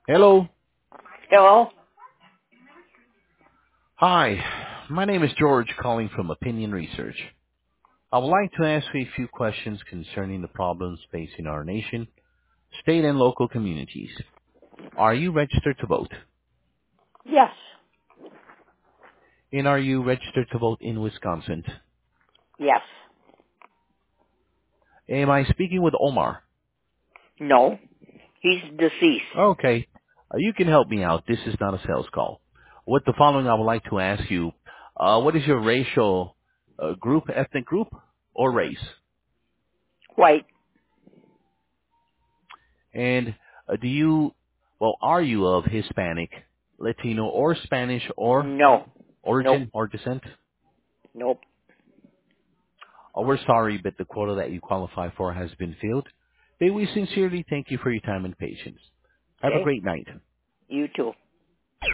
Hello. Hello? Hi. My name is George calling from Opinion Research. I would like to ask you a few questions concerning the problems facing our nation, state and local communities. Are you registered to vote? Yes. And are you registered to vote in Wisconsin? Yes. Am I speaking with Omar? No. He's deceased. Okay. You can help me out. This is not a sales call. With the following, I would like to ask you, what is your racial group, ethnic group, or race? White. And are you of Hispanic, Latino, or Spanish, or No. Nope. origin or descent? Nope. We're sorry, but the quota that you qualify for has been filled. May we sincerely thank you for your time and patience. Have a Okay? great night. You too.